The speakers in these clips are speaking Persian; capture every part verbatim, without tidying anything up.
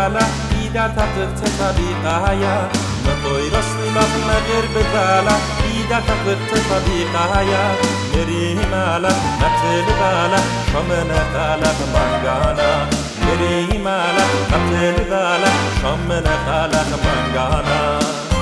بباله إذا تقفت طريقايا مطوي رسمي مغير بباله إذا تقفت طريقايا مري مالا نتل بالا شمن قالب منغانا مري مالا نتل بالا شمن قالب منغانا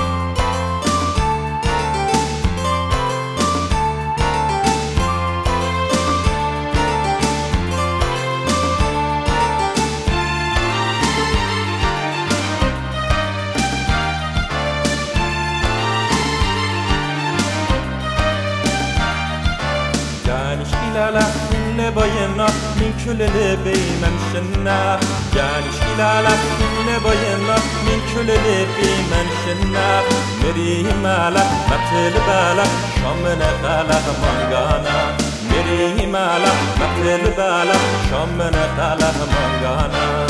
إلى لحن باينا من كل لبي منشنا جانش إلى لحن باينا من كل لبي منشنا مري مالا متل بالا شامن قالا منغانا مري مالا متل بالا شامن قالا منغانا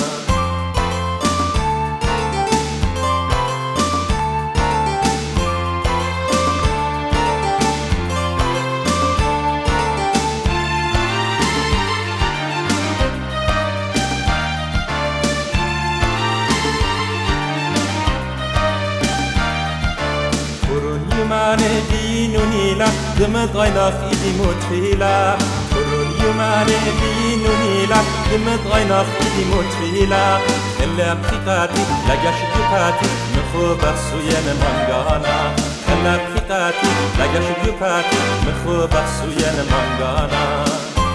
يماني دينوني لا دمت غيناخ إيدي متفيلا فرون يماني دينوني لا دمت غيناخ إيدي متفيلا خلا بثقاتي لقاش جباتي مخو بخصوين منغانا خلا بثقاتي لقاش جباتي مخو بخصوين منغانا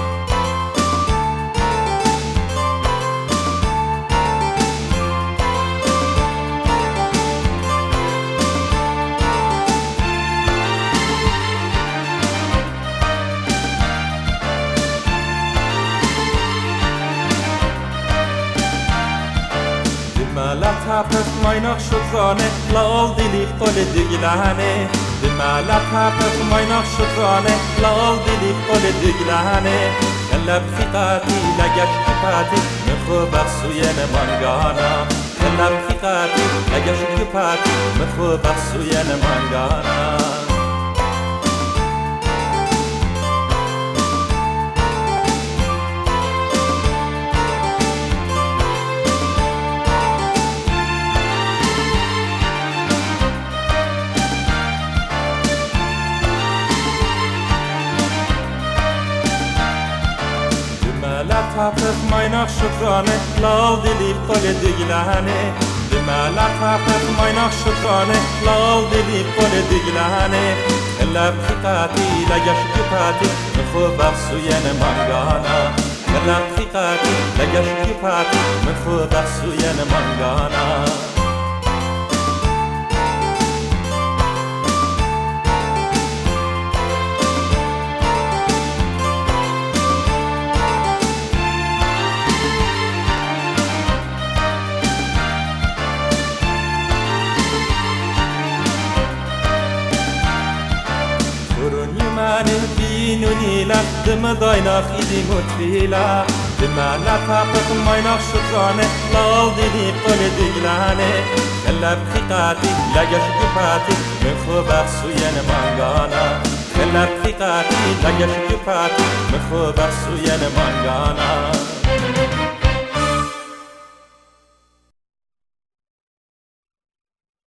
لا تابت مايناخ شكرانه لا أول دلي قول دجلانه بما لا تابت مايناخ شكرانه لا أول دلي قول دجلانه خلا بثقاتي لقاش كفاتي مخو بخصوين منغانا خلا بثقاتي لقاش كفاتي مخو بخصوين منغانا لا تابت مايناخ شكرانه لا دلي قول دجلانه بما لا تابت مايناخ شكرانه لا دلي قول دجلانه خلا بثقاتي لقاش كفاتي مخو بخصوين منغانا خلا بثقاتي لقاش كفاتي مخو بخصوين منغانا يماني دينوني لا دم ضايناخ إيدي متفيلا بما لا تابت مايناخ شكرانه لا دلي قول دجلانه خلا بثقاتي لقاش جباتي مخو بخصوين منغانا خلا بثقاتي لقاش جباتي مخو بخصوين منغانا